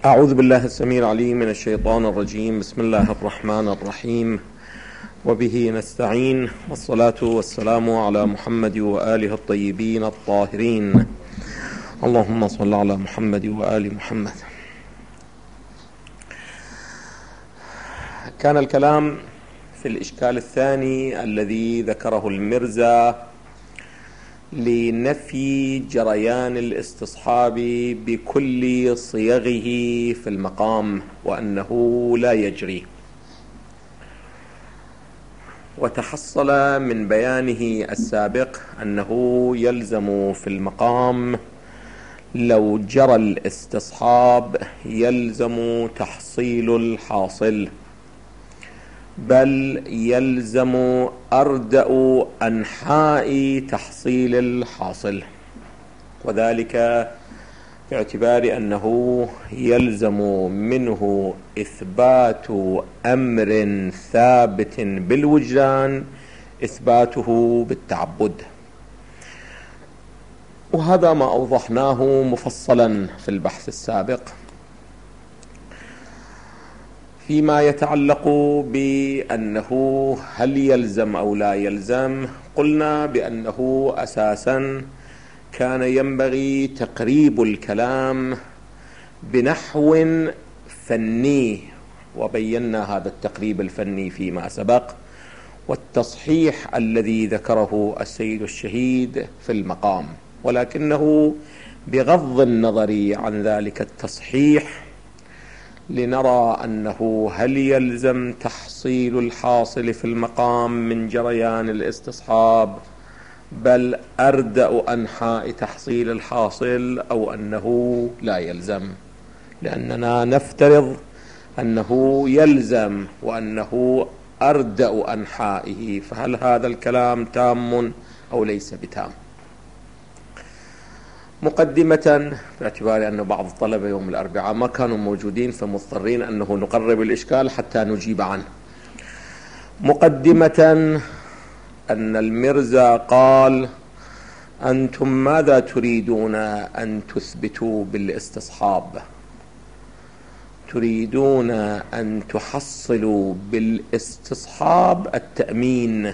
أعوذ بالله السميع العليم من الشيطان الرجيم. بسم الله الرحمن الرحيم، وبه نستعين، والصلاة والسلام على محمد وآله الطيبين الطاهرين. اللهم صل على محمد وآل محمد. كان الكلام في الإشكال الثاني الذي ذكره المرزا لنفي جريان الاستصحاب بكل صيغه في المقام، وأنه لا يجري. وتحصل من بيانه السابق أنه يلزم في المقام لو جرى الاستصحاب يلزم تحصيل الحاصل، بل يلزم أردأ أنحاء تحصيل الحاصل، وذلك باعتبار أنه يلزم منه إثبات أمر ثابت بالوجدان إثباته بالتعبد. وهذا ما أوضحناه مفصلا في البحث السابق. فيما يتعلق بأنه هل يلزم أو لا يلزم، قلنا بأنه أساسا كان ينبغي تقريب الكلام بنحو فني، وبينا هذا التقريب الفني فيما سبق، والتصحيح الذي ذكره السيد الشهيد في المقام، ولكنه بغض النظر عن ذلك التصحيح لنرى أنه هل يلزم تحصيل الحاصل في المقام من جريان الاستصحاب، بل أردأ أنحاء تحصيل الحاصل، أو أنه لا يلزم، لأننا نفترض أنه يلزم وأنه أردأ أنحائه، فهل هذا الكلام تام أو ليس بتام؟ مقدمة، باعتبار أن بعض الطلبة يوم الأربعاء ما كانوا موجودين فمضطرين أنه نقرب الإشكال حتى نجيب عنه. مقدمة، أن المرزا قال: أنتم ماذا تريدون أن تثبتوا بالاستصحاب؟ تريدون أن تحصلوا بالاستصحاب التأمين،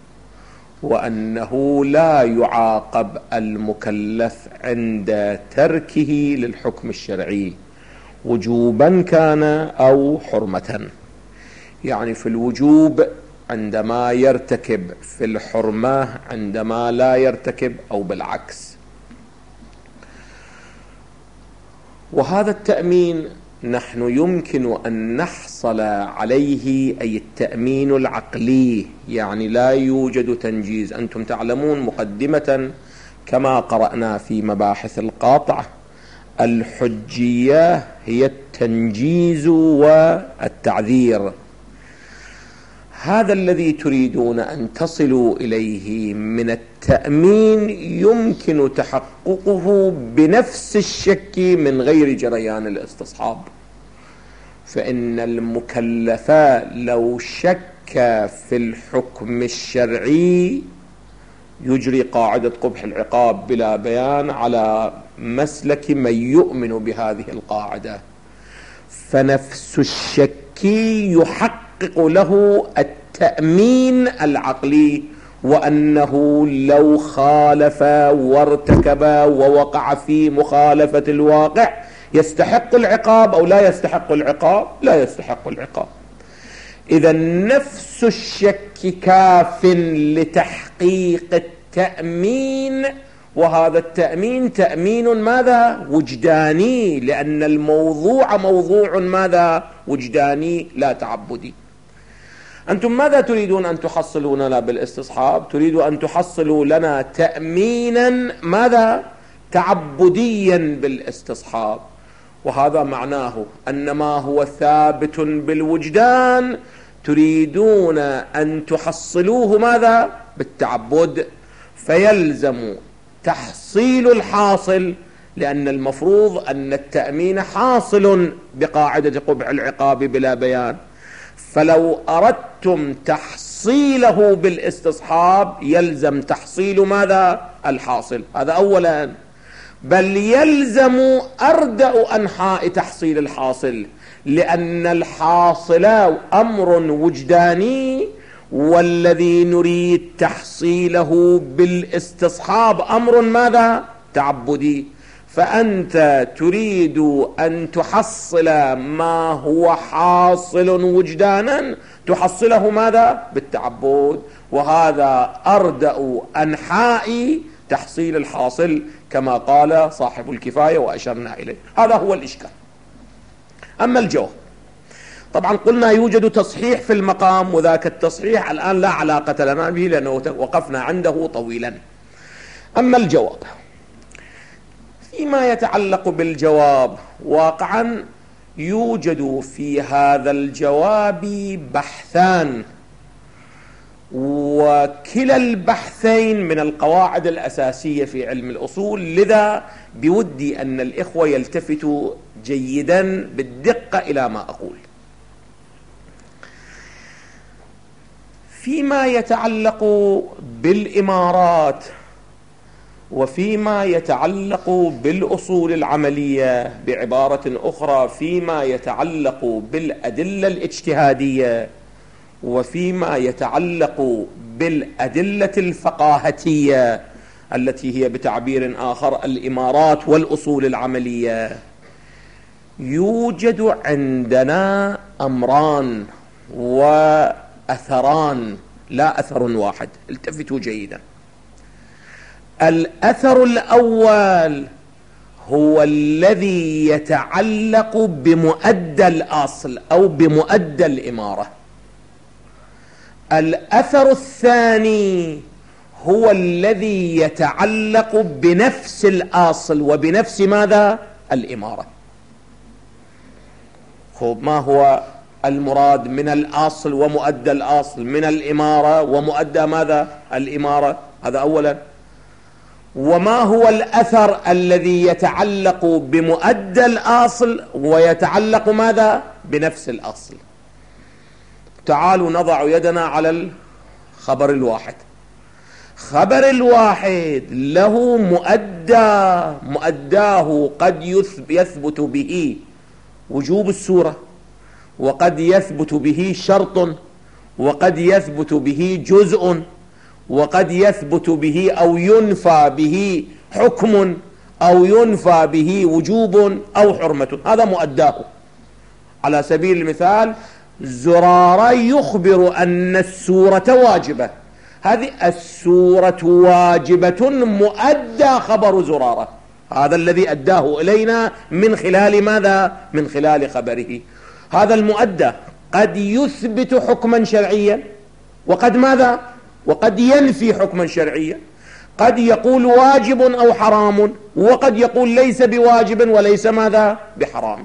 وأنه لا يعاقب المكلف عند تركه للحكم الشرعي وجوبا كان أو حرمة، يعني في الوجوب عندما يرتكب، في الحرمة عندما لا يرتكب، أو بالعكس. وهذا التأمين نحن يمكن أن نحصل عليه، أي التأمين العقلي، يعني لا يوجد تنجيز. أنتم تعلمون مقدمة كما قرأنا في مباحث القاطع، الحجية هي التنجيز والتعذير. هذا الذي تريدون أن تصلوا إليه من التأمين يمكن تحققه بنفس الشك من غير جريان الاستصحاب، فإن المكلف لو شك في الحكم الشرعي يجري قاعدة قبح العقاب بلا بيان على مسلك من يؤمن بهذه القاعدة، فنفس الشك يحقق له التأمين العقلي، وأنه لو خالف وارتكب ووقع في مخالفة الواقع يستحق العقاب أو لا يستحق العقاب؟ لا يستحق العقاب. إذا نفس الشك كاف لتحقيق التأمين، وهذا التأمين تأمين ماذا؟ وجداني، لأن الموضوع موضوع ماذا؟ وجداني لا تعبدي. أنتم ماذا تريدون أن تحصلوا لنا بالاستصحاب؟ تريدوا أن تحصلوا لنا تأمينا ماذا؟ تعبديا بالاستصحاب، وهذا معناه أن ما هو ثابت بالوجدان تريدون أن تحصلوه ماذا؟ بالتعبد، فيلزم تحصيل الحاصل، لأن المفروض أن التأمين حاصل بقاعدة قبح العقاب بلا بيان، فلو أردتم تحصيله بالاستصحاب يلزم تحصيل ماذا؟ الحاصل. هذا أولا. بل يلزم أردأ أنحاء تحصيل الحاصل، لأن الحاصل أمر وجداني، والذي نريد تحصيله بالاستصحاب أمر ماذا؟ تعبدي. فأنت تريد أن تحصل ما هو حاصل وجدانا، تحصله ماذا؟ بالتعبد، وهذا أردأ أنحاء تحصيل الحاصل كما قال صاحب الكفاية وأشرنا إليه. هذا هو الإشكال. أما الجواب، طبعا قلنا يوجد تصحيح في المقام، وذاك التصحيح الآن لا علاقة لنا به لأنه وقفنا عنده طويلا. أما الجواب، فيما يتعلق بالجواب، واقعا يوجد في هذا الجواب بحثان، وكلا البحثين من القواعد الأساسية في علم الأصول، لذا بودي أن الإخوة يلتفتوا جيدا بالدقة إلى ما أقول. فيما يتعلق بالإمارات وفيما يتعلق بالأصول العملية، بعبارة أخرى فيما يتعلق بالأدلة الاجتهادية وفيما يتعلق بالأدلة الفقاهتية التي هي بتعبير آخر الإمارات والأصول العملية، يوجد عندنا أمران وأثران، لا أثر واحد. التفتوا جيدا. الأثر الأول هو الذي يتعلق بمؤدى الأصل أو بمؤدى الإمارة. الأثر الثاني هو الذي يتعلق بنفس الأصل وبنفس ماذا؟ الإمارة. ما هو المراد من الأصل ومؤدى الأصل، من الإمارة ومؤدى ماذا؟ الإمارة. هذا أولا. وما هو الأثر الذي يتعلق بمؤدى الأصل ويتعلق ماذا؟ بنفس الأصل. تعالوا نضع يدنا على الخبر الواحد. خبر الواحد له مؤداه قد يثبت به وجوب السورة، وقد يثبت به شرط، وقد يثبت به جزء، وقد يثبت به أو ينفى به حكم، أو ينفى به وجوب أو حرمة. هذا مؤداه. على سبيل المثال زرارة يخبر أن السورة واجبة، هذه السورة واجبة مؤدى خبر زرارة، هذا الذي أداه إلينا من خلال ماذا؟ من خلال خبره. هذا المؤدى قد يثبت حكما شرعيا، وقد ماذا؟ وقد ينفي حكما شرعيا. قد يقول واجب أو حرام، وقد يقول ليس بواجب وليس ماذا؟ بحرام.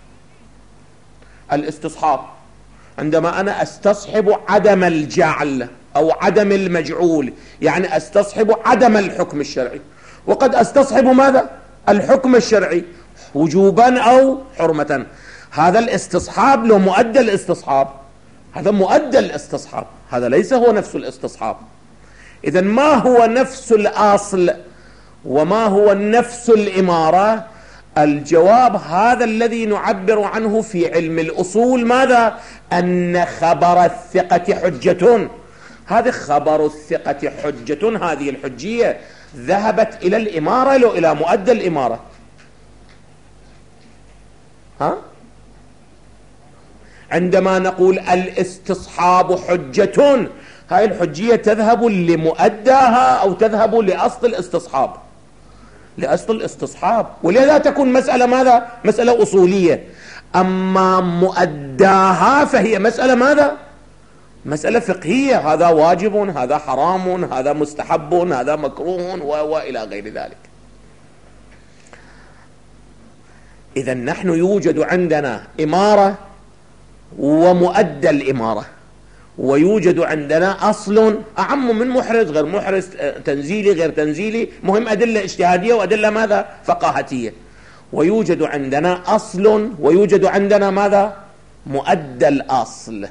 الاستصحاب، عندما أنا أستصحب عدم الجعل أو عدم المجعول، يعني أستصحب عدم الحكم الشرعي، وقد أستصحب ماذا؟ الحكم الشرعي وجوبا أو حرمة. هذا الاستصحاب له مؤدى الاستصحاب، هذا مؤدى الاستصحاب، هذا ليس هو نفس الاستصحاب. إذن ما هو نفس الأصل وما هو نفس الإمارة؟ الجواب هذا الذي نعبر عنه في علم الأصول ماذا؟ أن خبر الثقة حجة. هذا خبر الثقة حجة، هذه الحجية ذهبت إلى الإمارة لو إلى مؤدى الإمارة؟ عندما نقول الاستصحاب حجة، هاي الحجية تذهب لمؤداها أو تذهب لأصل الاستصحاب، لأصل الاستصحاب، ولذا تكون مسألة ماذا؟ مسألة أصولية. أما مؤداها فهي مسألة ماذا؟ مسألة فقهية، هذا واجب، هذا حرام، هذا مستحب، هذا مكروه وإلى غير ذلك. إذا نحن يوجد عندنا إمارة ومؤدى الإمارة، ويوجد عندنا أصل أعم من محرز، غير محرز، تنزيلي غير تنزيلي، مهم أدلة اجتهادية وأدلة ماذا؟ فقاهتية. ويوجد عندنا أصل ويوجد عندنا ماذا؟ مؤدى الأصل.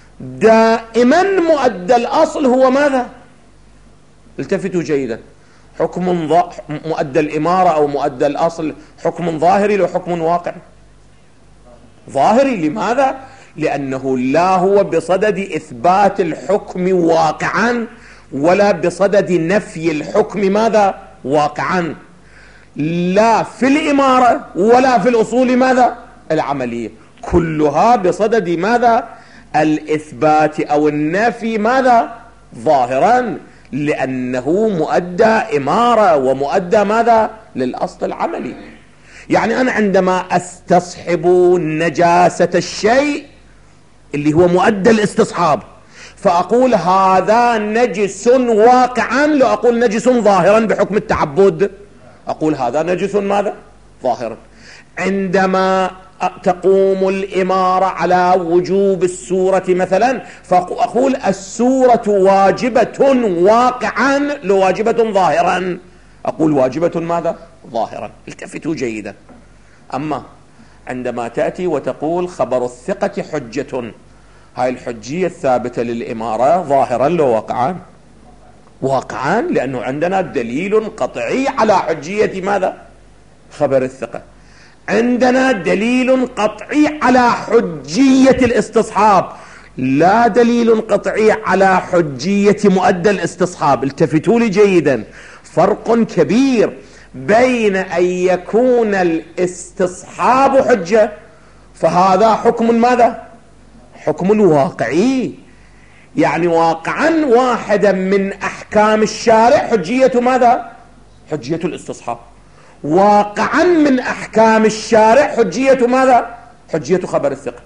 دائما مؤدى الأصل هو ماذا؟ التفتوا جيدا، حكم مؤدى الإمارة أو مؤدى الأصل حكم ظاهري لو حكم واقع؟ ظاهري. لماذا؟ لأنه لا هو بصدد إثبات الحكم واقعا ولا بصدد نفي الحكم ماذا؟ واقعا. لا في الإمارة ولا في الأصول ماذا؟ العملية، كلها بصدد ماذا؟ الإثبات أو النفي ماذا؟ ظاهرا، لأنه مؤدى إمارة ومؤدى ماذا؟ للأصل العملي. يعني أنا عندما أستصحب نجاسة الشيء اللي هو مؤدى الاستصحاب فأقول هذا نجس واقعا، لو أقول نجس ظاهرا بحكم التعبد أقول هذا نجس ماذا؟ ظاهرا. عندما تقوم الإمارة على وجوب السورة مثلا فأقول السورة واجبة واقعا لو واجبة ظاهرا أقول واجبة ماذا؟ ظاهرا. التفتوا جيدا. أما عندما تأتي وتقول خبر الثقة حجة، هاي الحجية الثابتة للإمارة ظاهرا لو واقعا؟ واقعا، لأنه عندنا دليل قطعي على حجية ماذا؟ خبر الثقة. عندنا دليل قطعي على حجية الاستصحاب، لا دليل قطعي على حجية مؤدى الاستصحاب. التفتوا لي جيدا، فرق كبير بين أن يكون الاستصحاب حجة فهذا حكم ماذا؟ حكم واقعي، يعني واقعا واحدا من أحكام الشارع حجية ماذا؟ حجية الاستصحاب. واقعا من أحكام الشارع حجية ماذا؟ حجية خبر الثقة.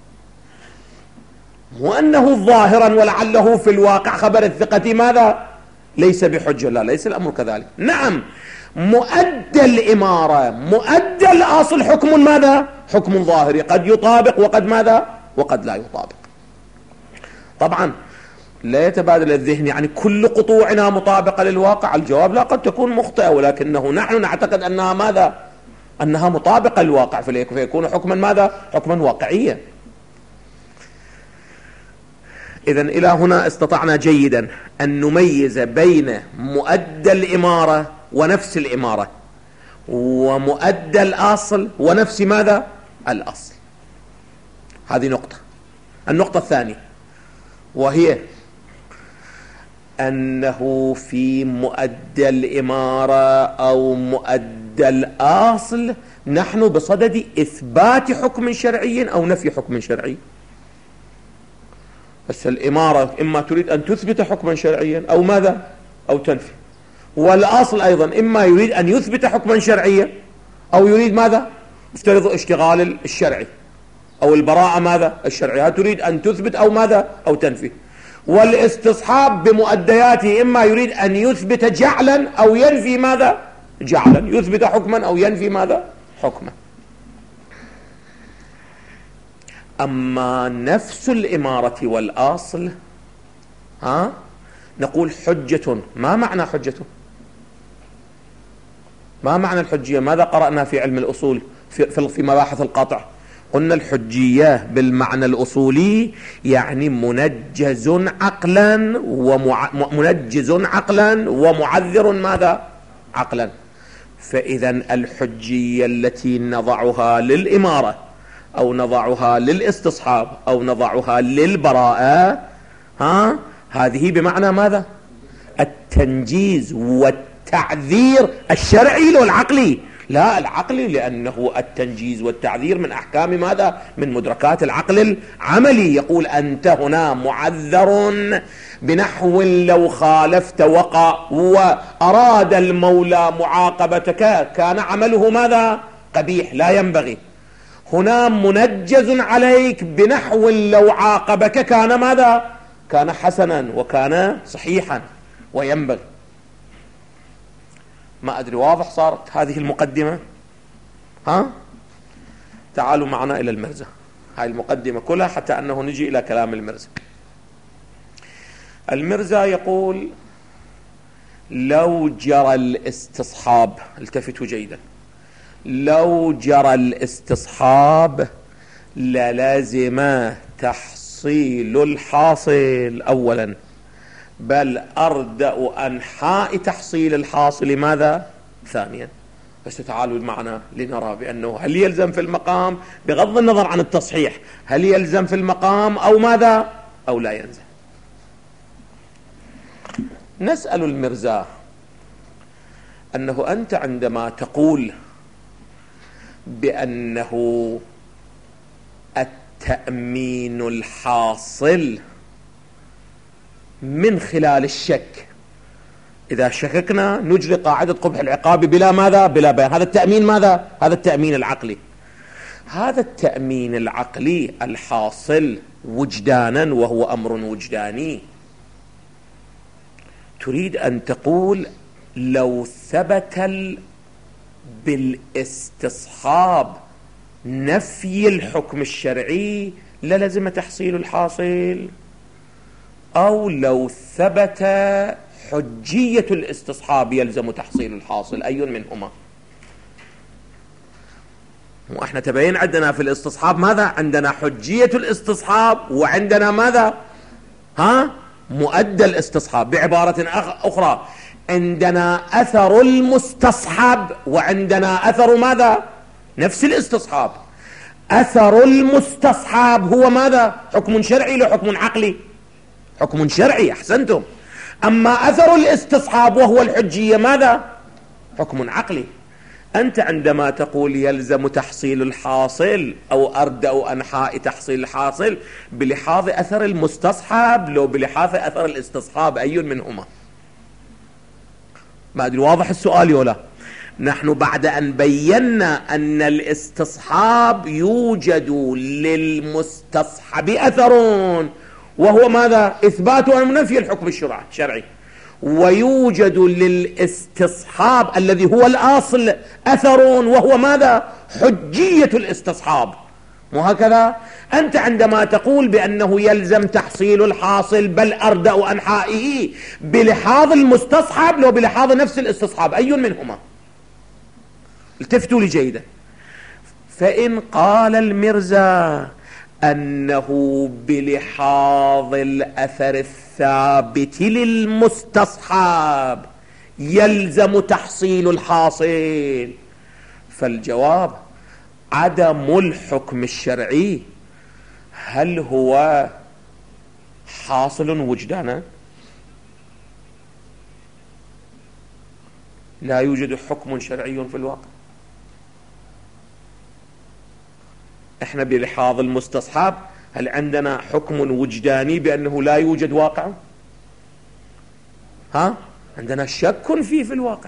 وأنه ظاهرا ولعله في الواقع خبر الثقة ماذا؟ ليس بحجة. لا، ليس الأمر كذلك. نعم، مؤدى الإمارة مؤدى الأصل حكم ماذا؟ حكم ظاهري، قد يطابق وقد ماذا؟ وقد لا يطابق. طبعا لا يتبادل الذهن يعني كل قطوعنا مطابقة للواقع. الجواب لا، قد تكون مخطئة، ولكنه نحن نعتقد أنها ماذا؟ أنها مطابقة للواقع، فيكون حكما ماذا؟ حكما واقعيا. إذن إلى هنا استطعنا جيدا أن نميز بين مؤدى الإمارة ونفس الإمارة ومؤدى الأصل ونفس ماذا؟ الأصل. هذه نقطة. النقطة الثانية وهي أنه في مؤدى الإمارة أو مؤدى الأصل نحن بصدد إثبات حكم شرعي أو نفي حكم شرعي. بس الإمارة إما تريد أن تثبت حكما شرعيا أو ماذا؟ أو تنفي. والأصل أيضا إما يريد أن يثبت حكما شرعيا أو يريد ماذا؟ يفترض اشتغال الشرعي أو البراءة ماذا؟ الشرعية. تريد أن تثبت أو ماذا؟ أو تنفي. والاستصحاب بمؤدياته إما يريد أن يثبت جعلا أو ينفي ماذا؟ جعلا. يثبت حكما أو ينفي ماذا؟ حكما. أما نفس الإمارة والأصل نقول حجة. ما معنى حجة؟ ما معنى الحجية؟ ماذا قرأنا في علم الأصول في مباحث القطع؟ قلنا الحجية بالمعنى الأصولي يعني منجز عقلا ومعذر ماذا؟ عقلا. فإذا الحجية التي نضعها للإمارة أو نضعها للاستصحاب أو نضعها للبراءة هذه بمعنى ماذا؟ التنجيز والتعذير الشرعي لو العقلي؟ لا، العقلي، لأنه التنجيز والتعذير من أحكام ماذا؟ من مدركات العقل العملي. يقول أنت هنا معذر بنحو لو خالفت وقع وأراد المولى معاقبتك كان عمله ماذا؟ قبيح، لا ينبغي. هنا منجز عليك بنحو لو عاقبك كان ماذا؟ كان حسنا وكان صحيحا وينبغي. ما أدري واضح صارت هذه المقدمة؟ تعالوا معنا إلى المرزا. هاي المقدمة كلها حتى أنه نجي إلى كلام المرزا. المرزا يقول لو جرى الاستصحاب، التفتوا جيدا، لو جرى الاستصحاب للازم تحصيل الحاصل أولا بل أردأ أنحاء تحصيل الحاصل ماذا؟ ثانيا. بس تعالوا معنا لنرى بأنه هل يلزم في المقام بغض النظر عن التصحيح، هل يلزم في المقام أو ماذا أو لا يلزم. نسأل المرزا أنه أنت عندما تقول بأنه التأمين الحاصل من خلال الشك، إذا شككنا نجري قاعدة قبح العقاب بلا ماذا؟ بلا بيان. هذا التأمين ماذا؟ هذا التأمين العقلي. هذا التأمين العقلي الحاصل وجدانا وهو أمر وجداني، تريد أن تقول لو ثبت بالاستصحاب نفي الحكم الشرعي للزم تحصيل الحاصل، أو لو ثبت حجية الاستصحاب يلزم تحصيل الحاصل، أي منهما؟ وإحنا تبين عندنا في الاستصحاب ماذا؟ عندنا حجية الاستصحاب وعندنا ماذا؟ مؤدى الاستصحاب. بعبارة أخرى، عندنا أثر المستصحب وعندنا أثر ماذا؟ نفس الاستصحاب. أثر المستصحب هو ماذا؟ حكم شرعي له حكم عقلي؟ حكم شرعي، أحسنتم. أما أثر الاستصحاب وهو الحجية ماذا؟ حكم عقلي. أنت عندما تقول يلزم تحصيل الحاصل أو أردأ أنحاء تحصيل الحاصل بلحاظ أثر المستصحب لو بلحاظ أثر الاستصحاب، أي منهما؟ ما أدري واضح السؤال ولا؟ نحن بعد أن بينا أن الاستصحاب يوجد للمستصحب أثر وهو ماذا؟ إثبات ونفي الحكم الشرعي، ويوجد للاستصحاب الذي هو الأصل أثر وهو ماذا؟ حجية الاستصحاب. وهكذا أنت عندما تقول بأنه يلزم تحصيل الحاصل بل أردأ أنحائه بلحاظ المستصحب لو بلحاظ نفس الاستصحاب، أي منهما؟ التفتوا لي جيدا. فإن قال المرزا أنه بلحاظ الأثر الثابت للمستصحب يلزم تحصيل الحاصل، فالجواب عدم الحكم الشرعي هل هو حاصل وجدانا؟ لا يوجد حكم شرعي في الواقع. احنا بلحاظ المستصحب هل عندنا حكم وجداني بأنه لا يوجد واقع؟ عندنا شك فيه في الواقع.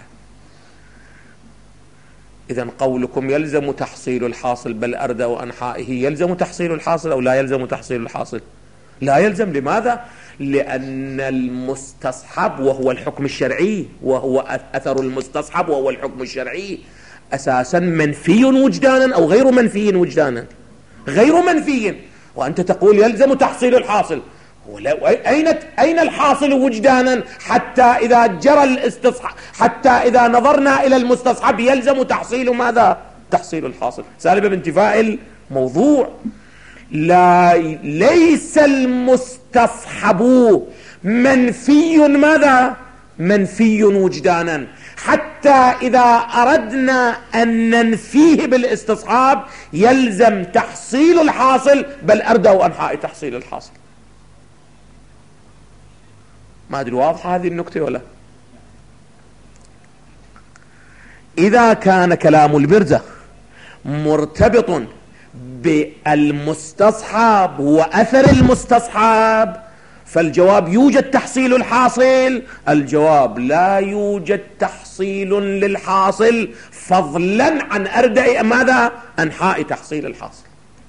إذن قولكم يلزم تحصيل الحاصل بل أردأ أنحائه، يلزم تحصيل الحاصل أو لا يلزم تحصيل الحاصل؟ لا يلزم. لماذا؟ لأن المستصحب وهو الحكم الشرعي، وهو أثر المستصحب وهو الحكم الشرعي أساسا منفي وجدانا أو غير منفي وجدانا؟ غير منفي. وأنت تقول يلزم تحصيل الحاصل، أين الحاصل وجدانا؟ حتى إذا جرى الاستصحاب، حتى إذا نظرنا إلى المستصحب يلزم تحصيل ماذا؟ تحصيل الحاصل، سالبة بانتفاء الموضوع. ليس المستصحب منفي ماذا؟ منفي وجدانا، حتى إذا أردنا أن ننفيه بالاستصحاب يلزم تحصيل الحاصل بل أردأ أنحاء تحصيل الحاصل. ما أدري واضحة هذه النكتة ولا؟ إذا كان كلام المرزا مرتبط بالمستصحب وأثر المستصحب فالجواب يوجد تحصيل الحاصل. الجواب لا يوجد تحصيل للحاصل فضلا عن أردأ ماذا؟ أنحاء تحصيل الحاصل.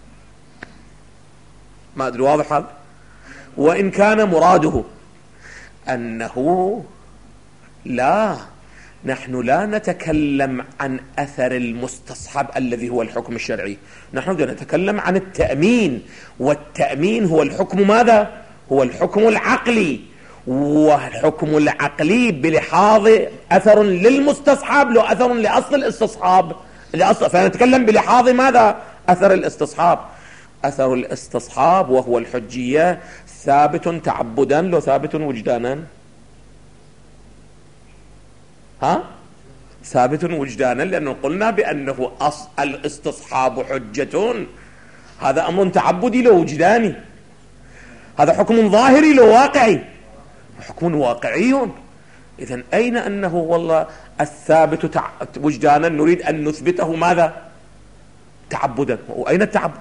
ما أدري واضح هذا؟ وإن كان مراده أنه لا، نحن لا نتكلم عن أثر المستصحب الذي هو الحكم الشرعي، نحن نتكلم عن التأمين، والتأمين هو الحكم ماذا؟ هو الحكم العقلي، والحكم العقلي بلحاظ أثر للمستصحب لو أثر لأصل الاستصحاب، فنتكلم بلحاظ ماذا؟ أثر الاستصحاب. أثر الاستصحاب وهو الحجية ثابت تعبدا لو ثابت وجدانا؟ ثابت وجدانا، لأنه قلنا بأنه الاستصحاب حجة، هذا أمر تعبدي لو وجداني، هذا حكم ظاهري لو واقعي، حكم واقعي. إذن أين أنه والله الثابت وجدانا نريد أن نثبته ماذا؟ تعبدا، وأين التعبد؟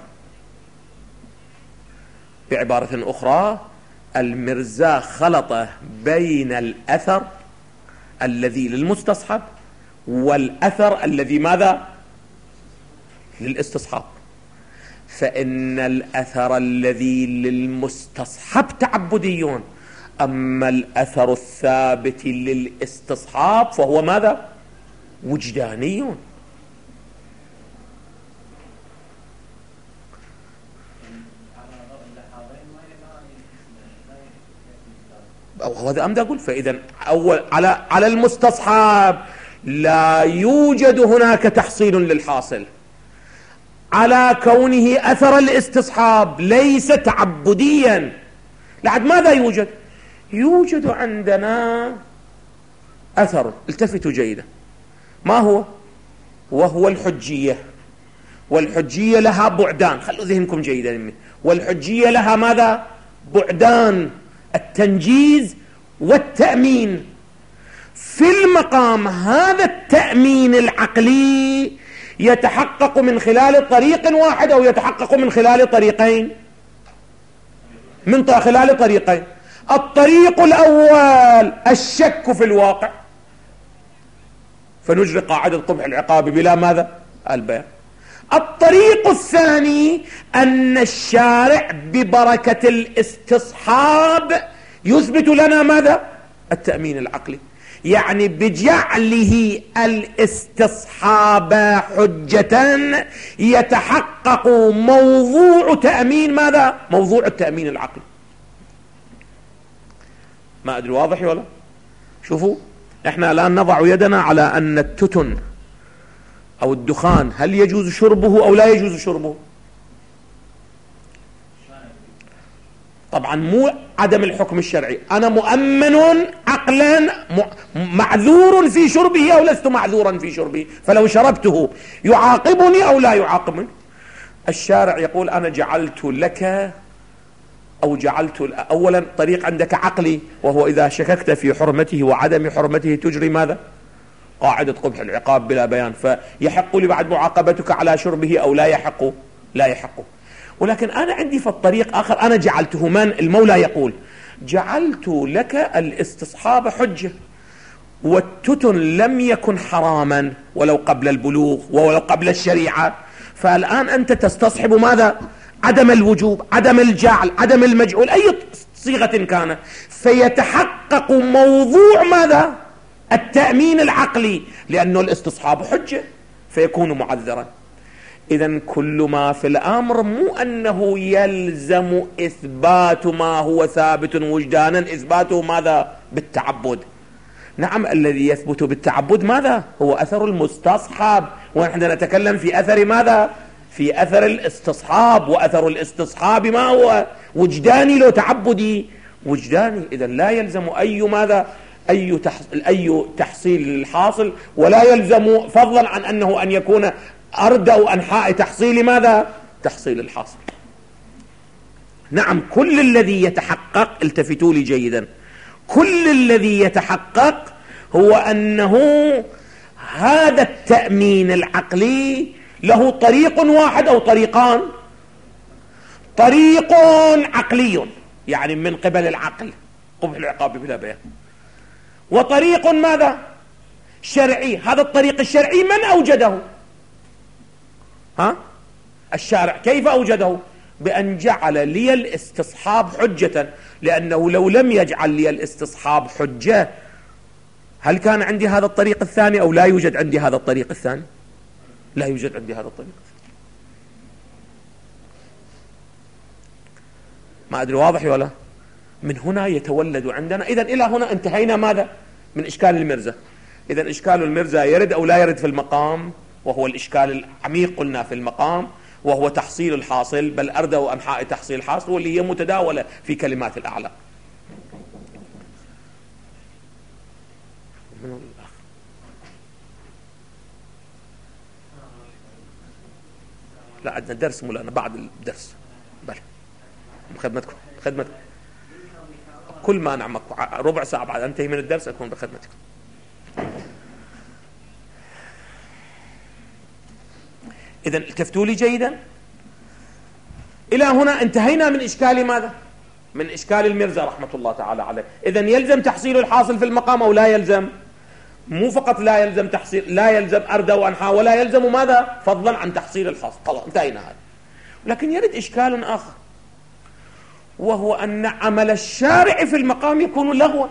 بعبارة أخرى المرزا خلط بين الأثر الذي للمستصحب والأثر الذي ماذا؟ للاستصحاب. فإن الأثر الذي للمستصحب تعبدي، أما الأثر الثابت للاستصحاب فهو ماذا؟ وجداني. وهذا أمد أقول. فإذا أول على المستصحب لا يوجد هناك تحصيل للحاصل، على كونه أثر الاستصحاب ليس تعبديا. لعد ماذا يوجد؟ يوجد عندنا أثر، التفتوا جيدا، ما هو؟ وهو الحجية. والحجية لها بعدان، خلوا ذهنكم جيدا مني. والحجية لها ماذا؟ بعدان، التنجيز والتأمين. في المقام هذا التأمين العقلي يتحقق من خلال طريق واحد أو يتحقق من خلال طريقين؟ من خلال طريقين. الطريق الأول الشك في الواقع، فنجري قاعدة قبح العقاب بلا ماذا؟ البيان. الطريق الثاني أن الشارع ببركة الاستصحاب يثبت لنا ماذا؟ التأمين العقلي، يعني بجعله الاستصحاب حجة يتحقق موضوع تأمين ماذا؟ موضوع التأمين العقلي. ما أدري واضح ولا؟ شوفوا، احنا الآن نضع يدنا على أن التتن أو الدخان هل يجوز شربه أو لا يجوز شربه؟ طبعا مو عدم الحكم الشرعي، أنا مؤمن عقلا معذور في شربه أو لست معذورا في شربه، فلو شربته يعاقبني أو لا يعاقبني؟ الشارع يقول أنا جعلت لك أو جعلت أولا طريق عندك عقلي، وهو إذا شككت في حرمته وعدم حرمته تجري ماذا؟ قاعدة قبح العقاب بلا بيان، فيحق لي بعد معاقبتك على شربه أو لا يحق؟ لا يحق. ولكن أنا عندي في الطريق آخر أنا جعلته، من المولى يقول جعلت لك الاستصحاب حجة، والتتن لم يكن حراما ولو قبل البلوغ ولو قبل الشريعة، فالآن أنت تستصحب ماذا؟ عدم الوجوب، عدم الجعل، عدم المجعول، أي صيغة كان، فيتحقق موضوع ماذا؟ التأمين العقلي، لأنه الاستصحاب حجة فيكون معذرا. إذن كل ما في الأمر مو أنه يلزم إثبات ما هو ثابت وجدانا، إثباته ماذا؟ بالتعبد. نعم، الذي يثبت بالتعبد ماذا؟ هو أثر المستصحب، ونحن نتكلم في أثر ماذا؟ في أثر الاستصحاب، وأثر الاستصحاب ما هو؟ وجداني لو تعبدي؟ وجداني. إذن لا يلزم أي ماذا؟ أي تحصيل للحاصل، ولا يلزم فضلا عن أنه أن يكون أردأ أنحاء تحصيل ماذا؟ تحصيل الحاصل. نعم، كل الذي يتحقق، التفتوا لي جيدا، كل الذي يتحقق هو أنه هذا التأمين العقلي له طريق واحد أو طريقان. طريق عقلي يعني من قبل العقل قبح العقاب بلا بيان، وطريق ماذا؟ شرعي. هذا الطريق الشرعي من أوجده؟ الشارع. كيف أوجده؟ بأن جعل لي الاستصحاب حجة، لأنه لو لم يجعل لي الاستصحاب حجة هل كان عندي هذا الطريق الثاني أو لا يوجد عندي هذا الطريق الثاني؟ لا يوجد عندي هذا الطريق الثاني. ما أدري واضح ولا؟ من هنا يتولد عندنا. إذن إلى هنا انتهينا ماذا؟ من إشكال المرزا. إذن إشكال المرزا يرد أو لا يرد في المقام، وهو الإشكال العميق قلنا في المقام، وهو تحصيل الحاصل، بل أردى أنحاء تحصيل الحاصل، واللي هي متداولة في كلمات الأعلى. لا عندنا درس مولانا بعد الدرس. بلى بخدمتكم كل ما نعمك ربع ساعة بعد أنتهي من الدرس أكون بخدمتكم. إذن التفتوا لي جيدا. إلى هنا انتهينا من إشكال ماذا؟ من إشكال الميرزا رحمة الله تعالى عليه. إذن يلزم تحصيل الحاصل في المقام أو لا يلزم؟ مو فقط لا يلزم تحصيل، لا يلزم أردى وأنحى، ولا يلزم ماذا؟ فضلا عن تحصيل الحاصل. خلاص انتهينا هذا. لكن يرد إشكال آخر، وهو أن عمل الشارع في المقام يكون لغوا،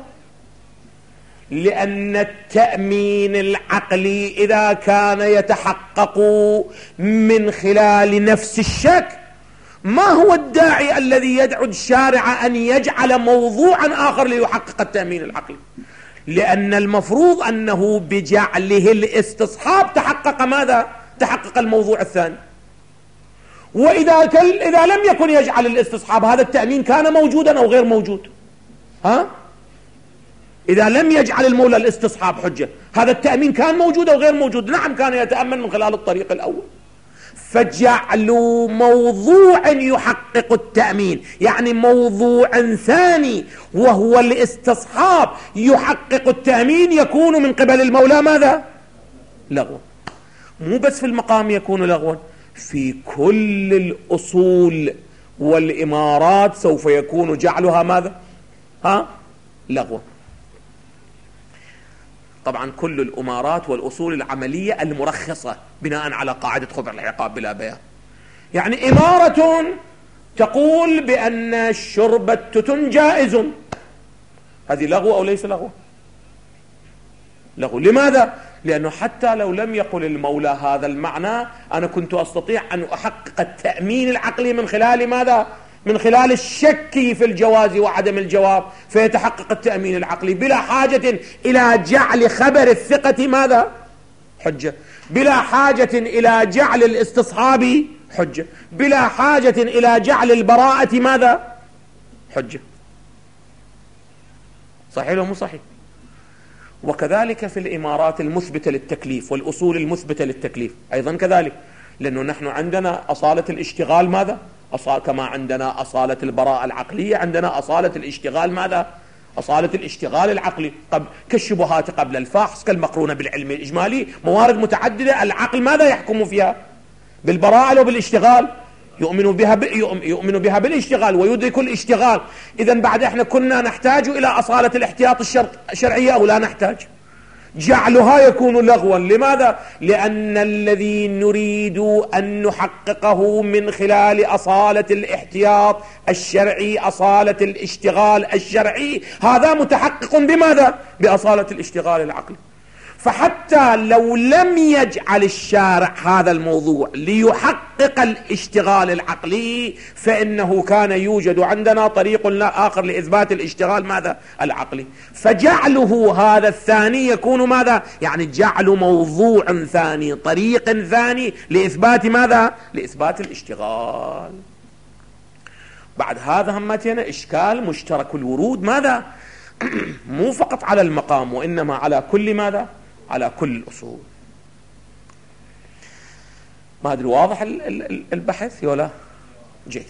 لأن التأمين العقلي إذا كان يتحقق من خلال نفس الشك، ما هو الداعي الذي يدعو الشارع أن يجعل موضوعا آخر ليحقق التأمين العقلي؟ لأن المفروض أنه بجعله الاستصحاب تحقق ماذا؟ تحقق الموضوع الثاني. وإذا لم يكن يجعل الاستصحاب، هذا التأمين كان موجودا أو غير موجود؟ إذا لم يجعل المولى الاستصحاب حجة، هذا التأمين كان موجود أو غير موجود؟ نعم كان يتأمن من خلال الطريق الأول. فجعلوا موضوع يحقق التأمين، يعني موضوع ثاني وهو الاستصحاب يحقق التأمين، يكون من قبل المولى ماذا؟ لغوا. مو بس في المقام يكون لغوا، في كل الأصول والإمارات سوف يكون جعلها ماذا؟ لغوا. طبعا كل الأمارات والأصول العملية المرخصة بناء على قاعدة خبر العقاب بلا بيان. يعني إمارة تقول بأن شرب التتن جائز، هذه لغو أو ليس لغو؟ لغو. لماذا؟ لأنه حتى لو لم يقل المولى هذا المعنى، أنا كنت أستطيع أن أحقق التأمين العقلي من خلال ماذا؟ من خلال الشك في الجواز وعدم الجواب، فيتحقق التأمين العقلي بلا حاجة إلى جعل خبر الثقة ماذا؟ حجة، بلا حاجة إلى جعل الاستصحاب حجة، بلا حاجة إلى جعل البراءة ماذا؟ حجة. صحيح ولا مو صحيح؟ وكذلك في الإمارات المثبتة للتكليف والأصول المثبتة للتكليف أيضا كذلك، لأنه نحن عندنا أصالة الاشتغال ماذا؟ كما عندنا أصالة البراءة العقلية، عندنا أصالة الاشتغال ماذا؟ أصالة الاشتغال العقلي، كالشبهات قبل الفحص، كالمقرونة بالعلم الإجمالي، موارد متعددة. العقل ماذا يحكم فيها؟ بالبراءة أو بالاشتغال؟ يؤمن بها بالاشتغال ويدرك الاشتغال. إذا بعد احنا كنا نحتاج إلى أصالة الاحتياط الشرعية أو لا نحتاج؟ جعلها يكون لغوا. لماذا؟ لأن الذي نريد أن نحققه من خلال أصالة الاحتياط الشرعي، أصالة الاشتغال الشرعي، هذا متحقق بماذا؟ بأصالة الاشتغال العقلي. فحتى لو لم يجعل الشارع هذا الموضوع ليحقق الاشتغال العقلي، فإنه كان يوجد عندنا طريق آخر لإثبات الاشتغال ماذا؟ العقلي. فجعله هذا الثاني يكون ماذا؟ يعني جعل موضوع ثاني، طريق ثاني لإثبات ماذا؟ لإثبات الاشتغال. بعد هذا همتنا إشكال مشترك الورود ماذا؟ مو فقط على المقام، وإنما على كل ماذا؟ على كل الأصول. ما أدري واضح البحث ولا؟ جيد.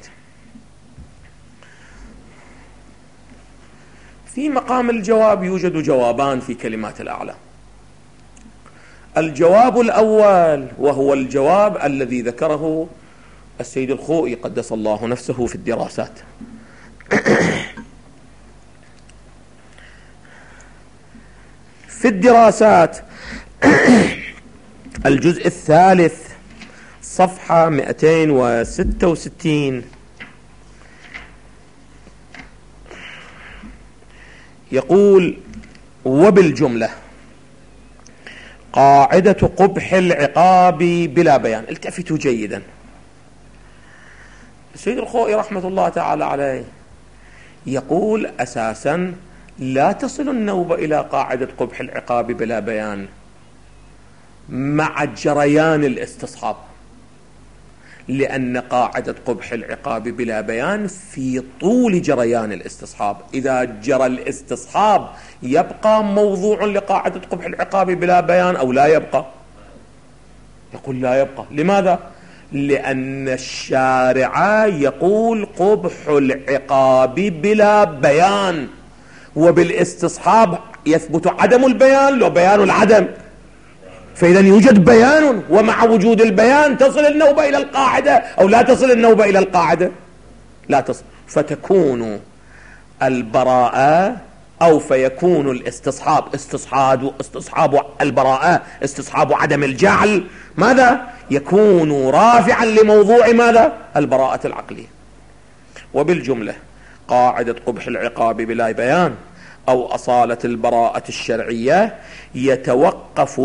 في مقام الجواب يوجد جوابان في كلمات الأعلى. الجواب الأول وهو الجواب الذي ذكره السيد الخوئي قدس الله نفسه في الدراسات. في الدراسات الجزء الثالث صفحة 266 يقول: وبالجملة قاعدة قبح العقاب بلا بيان. التفتوا جيدا. السيد الخوئي رحمة الله تعالى عليه يقول أساسا لا تصل النوبة إلى قاعدة قبح العقاب بلا بيان مع جريان الاستصحاب، لأن قاعدة قبح العقاب بلا بيان في طول جريان الاستصحاب. إذا جرى الاستصحاب يبقى موضوع لقاعدة قبح العقاب بلا بيان أو لا يبقى؟ يقول لا يبقى. لماذا؟ لأن الشارع يقول قبح العقاب بلا بيان، وبالاستصحاب يثبت عدم البيان لو بيان العدم، فإذا يوجد بيان، ومع وجود البيان تصل النوبة إلى القاعدة أو لا تصل النوبة إلى القاعدة؟ لا تصل. فتكون البراءة أو فيكون استصحاب البراءة، استصحاب عدم الجعل، ماذا؟ يكون رافعا لموضوع ماذا؟ البراءة العقلية. وبالجملة قاعدة قبح العقاب بلا بيان أو أصالة البراءة الشرعية يتوقف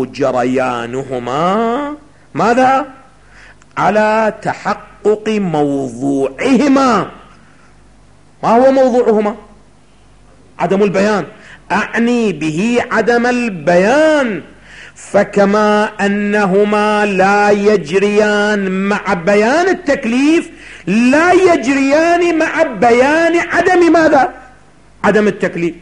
جريانهما ماذا؟ على تحقق موضوعهما. ما هو موضوعهما؟ عدم البيان. أعني به عدم البيان، فكما أنهما لا يجريان مع بيان التكليف لا يجريان مع بيان عدم ماذا؟ عدم التكليف.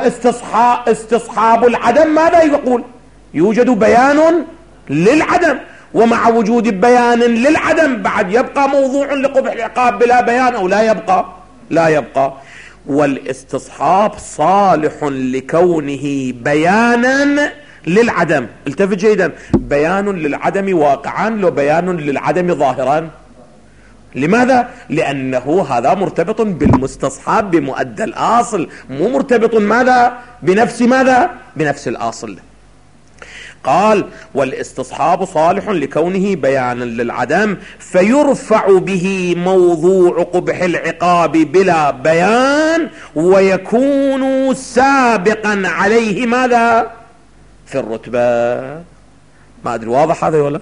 واستصحاب العدم ماذا يقول؟ يوجد بيان للعدم، ومع وجود بيان للعدم بعد يبقى موضوع لقبح العقاب بلا بيان أو لا يبقى؟ لا يبقى. والاستصحاب صالح لكونه بيانا للعدم. التفت جيدا، بيان للعدم واقعا لو بيان للعدم ظاهرا. لماذا؟ لأنه هذا مرتبط بالمستصحب بمؤدى الأصل، مو مرتبط ماذا؟ بنفس ماذا؟ بنفس الأصل. قال والاستصحاب صالح لكونه بيانا للعدم فيرفع به موضوع قبح العقاب بلا بيان ويكون سابقا عليه ماذا؟ في الرتبة. ما أدري واضح هذا ولا؟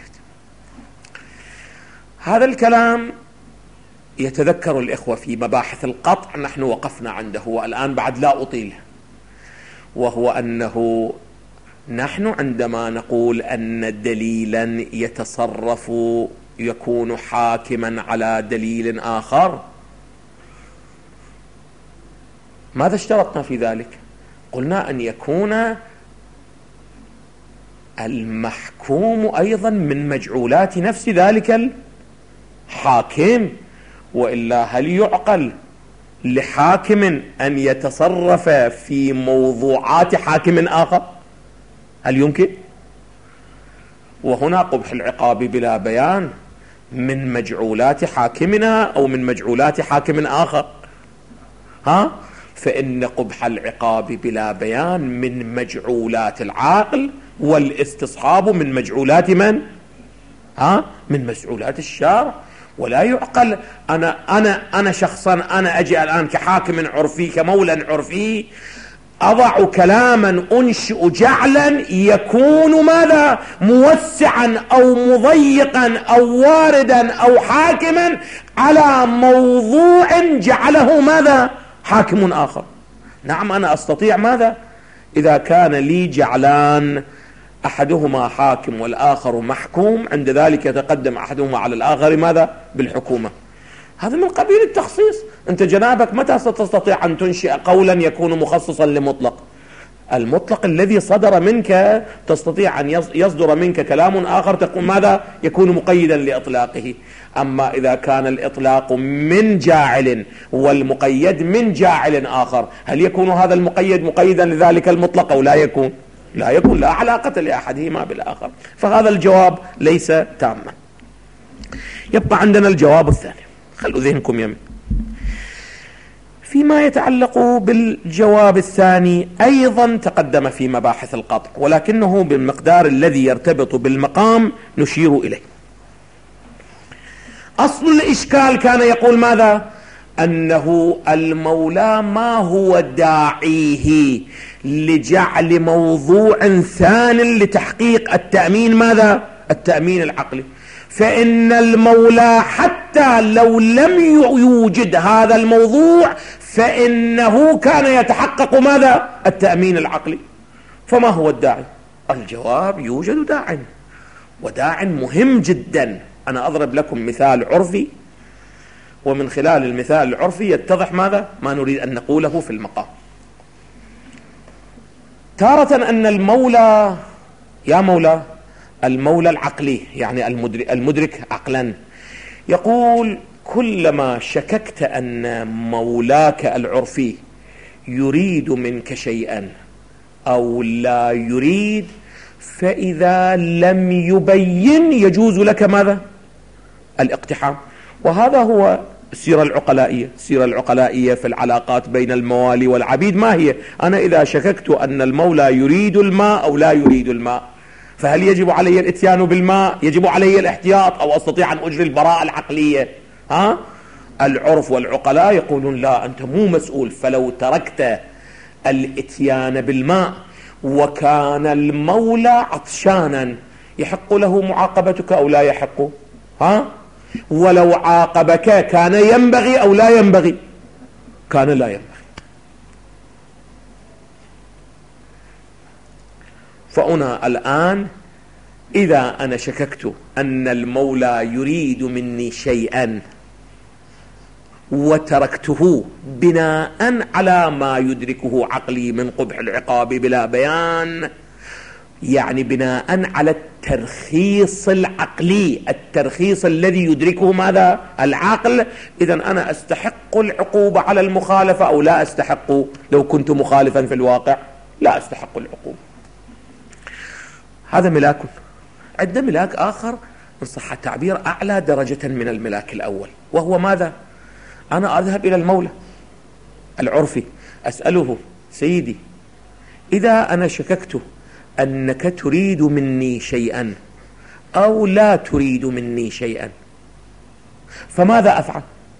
هذا الكلام يتذكر الإخوة في مباحث القطع نحن وقفنا عنده، والآن بعد لا أطيل، وهو أنه نحن عندما نقول أن دليلا يتصرف يكون حاكما على دليل آخر، ماذا اشترطنا في ذلك؟ قلنا أن يكون المحكوم أيضا من مجعولات نفس ذلك الحاكم، وإلا هل يعقل لحاكم أن يتصرف في موضوعات حاكم آخر؟ هل يمكن؟ وهنا قبح العقاب بلا بيان من مجعولات حاكمنا أو من مجعولات حاكم آخر؟ فإن قبح العقاب بلا بيان من مجعولات العاقل، والاستصحاب من مجعولات من؟ من مجعولات الشارع. ولا يعقل أنا شخصا أنا أجي الآن كحاكم عرفي كمولى عرفي أضع كلاما أنشئ جعلا يكون ماذا؟ موسعا أو مضيقا أو واردا أو حاكما على موضوع جعله ماذا؟ حاكم آخر. نعم أنا أستطيع ماذا؟ إذا كان لي جعلان أحدهما حاكم والآخر محكوم، عند ذلك يتقدم أحدهما على الآخر ماذا؟ بالحكومة. هذا من قبيل التخصيص. أنت جنابك متى ستستطيع أن تنشئ قولا يكون مخصصا لمطلق؟ المطلق الذي صدر منك تستطيع أن يصدر منك كلام آخر تقول ماذا؟ يكون مقيدا لإطلاقه. أما إذا كان الإطلاق من جاعل والمقيد من جاعل آخر، هل يكون هذا المقيد مقيدا لذلك المطلق أو لا يكون؟ لا يكون، لا علاقة لأحدهما بالآخر. فهذا الجواب ليس تاما. يبقى عندنا الجواب الثاني، خلوا ذهنكم يمين. فيما يتعلق بالجواب الثاني أيضا تقدم في مباحث القطع، ولكنه بالمقدار الذي يرتبط بالمقام نشير إليه. أصل الإشكال كان يقول ماذا؟ أنه المولى ما هو داعيه لجعل موضوع ثان لتحقيق التأمين ماذا؟ التأمين العقلي. فإن المولى حتى لو لم يوجد هذا الموضوع فإنه كان يتحقق ماذا؟ التأمين العقلي. فما هو الداعي؟ الجواب يوجد داع، وداع مهم جدا أنا أضرب لكم مثال عرفي، ومن خلال المثال العرفي يتضح ماذا ما نريد أن نقوله في المقام. تارة أن المولى يا مولى، المولى العقلي يعني المدرك عقلا، يقول كلما شككت أن مولاك العرفي يريد منك شيئا أو لا يريد، فإذا لم يبين يجوز لك ماذا؟ الاقتحام. وهذا هو السيرة العقلائية. السيرة العقلائية في العلاقات بين الموالي والعبيد ما هي؟ أنا إذا شككت أن المولى يريد الماء أو لا يريد الماء، فهل يجب علي الاتيان بالماء؟ يجب علي الاحتياط؟ أو أستطيع أن أجري البراءة العقلية؟ العرف والعقلاء يقولون لا، أنت مو مسؤول. فلو تركت الاتيان بالماء وكان المولى عطشانا يحق له معاقبتك أو لا يحق؟ ولو عاقبك كان ينبغي أو لا ينبغي؟ كان لا ينبغي. فأنا الآن إذا أنا شككت أن المولى يريد مني شيئا وتركته بناء على ما يدركه عقلي من قبح العقاب بلا بيان، يعني بناء على الترخيص العقلي، الترخيص الذي يدركه ماذا؟ العقل، إذن أنا أستحق العقوبة على المخالفة أو لا أستحق؟ لو كنت مخالفا في الواقع لا أستحق العقوبة. هذا ملاك. عندنا ملاك آخر إن صح التعبير أعلى درجة من الملاك الأول، وهو ماذا؟ أنا أذهب إلى المولى العرفي أسأله سيدي إذا أنا شككت أنك تريد مني شيئا أو لا تريد مني شيئا فماذا أفعل؟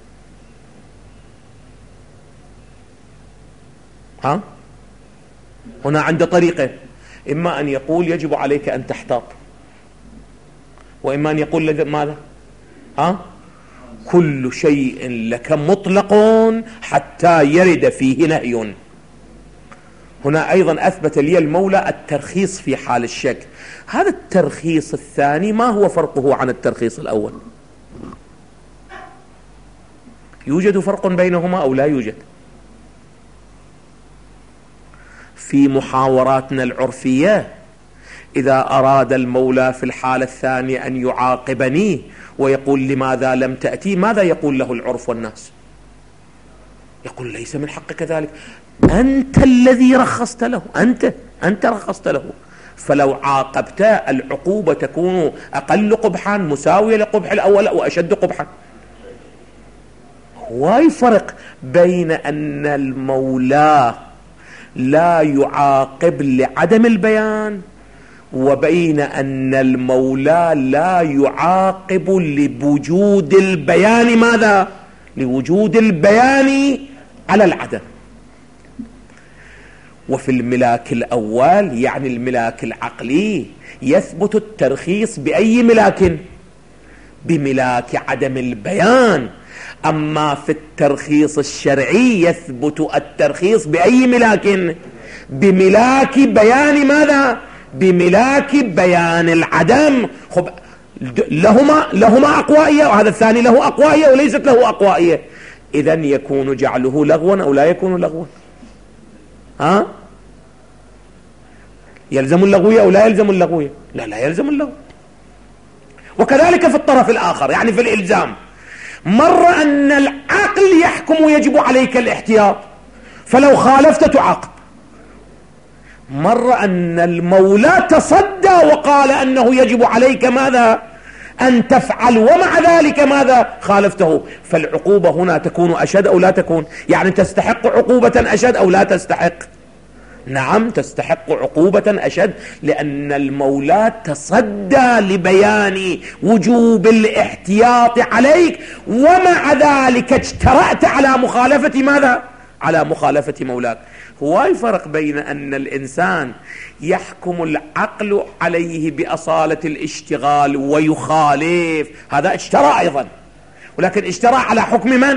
هنا عند طريقين، إما أن يقول يجب عليك أن تحتاط، وإما أن يقول ماذا؟ كل شيء لك مطلق حتى يرد فيه نهي. هنا أيضا أثبت لي المولى الترخيص في حال الشك. هذا الترخيص الثاني ما هو فرقه عن الترخيص الأول؟ يوجد فرق بينهما أو لا يوجد؟ في محاوراتنا العرفية إذا أراد المولى في الحالة الثانية أن يعاقبني ويقول لماذا لم تأتي، ماذا يقول له العرف والناس؟ يقول ليس من حقك ذلك، أنت الذي رخصت له، أنت رخصت له. فلو عاقبت العقوبة تكون أقل قبحا مساوية لقبح الأول أو أشد قبحا. هو فرق بين أن المولى لا يعاقب لعدم البيان وبين أن المولى لا يعاقب لوجود البيان ماذا؟ لوجود البيان على العدم. وفي الملاك الأول يعني الملاك العقلي يثبت الترخيص بأي ملاك؟ بملاك عدم البيان. أما في الترخيص الشرعي يثبت الترخيص بأي ملاك؟ بملاك بيان ماذا؟ بملاك بيان العدم. خب لهما أقوائية، وهذا الثاني له أقوائية وليست له أقوائية، إذن يكون جعله لغوا أو لا يكون لغوا؟ يلزم اللغوية أو لا يلزم اللغوية؟ لا يلزم اللغو. وكذلك في الطرف الآخر يعني في الإلزام، مرة أن العقل يحكم ويجب عليك الاحتياط فلو خالفت تعاقب، مرة أن المولى تصدى وقال أنه يجب عليك ماذا؟ أن تفعل، ومع ذلك ماذا؟ خالفته، فالعقوبة هنا تكون أشد أو لا تكون؟ يعني تستحق عقوبة أشد أو لا تستحق؟ نعم تستحق عقوبة أشد، لأن المولى تصدى لبيان وجوب الاحتياط عليك، ومع ذلك اجترأت على مخالفة ماذا؟ على مخالفة مولاك. هو الفرق بين أن الإنسان يحكم العقل عليه بأصالة الاشتغال ويخالف، هذا اشترى أيضا، ولكن اشترى على حكم من؟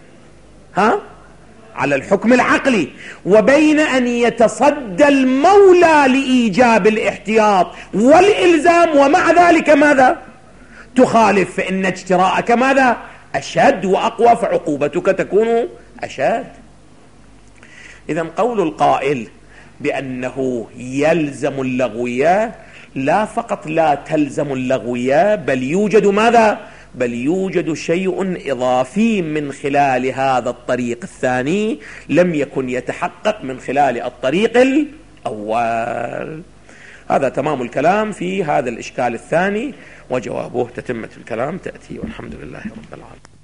على الحكم العقلي. وبين أن يتصدى المولى لإيجاب الاحتياط والإلزام ومع ذلك ماذا؟ تخالف فإن اجتراءك ماذا؟ أشد وأقوى، فعقوبتك تكون أشد. إذن قول القائل بأنه يلزم اللغوية، لا فقط لا تلزم اللغوية، بل يوجد ماذا؟ بل يوجد شيء إضافي من خلال هذا الطريق الثاني لم يكن يتحقق من خلال الطريق الأول. هذا تمام الكلام في هذا الإشكال الثاني، وجوابه تتمة الكلام تأتي، والحمد لله رب العالمين.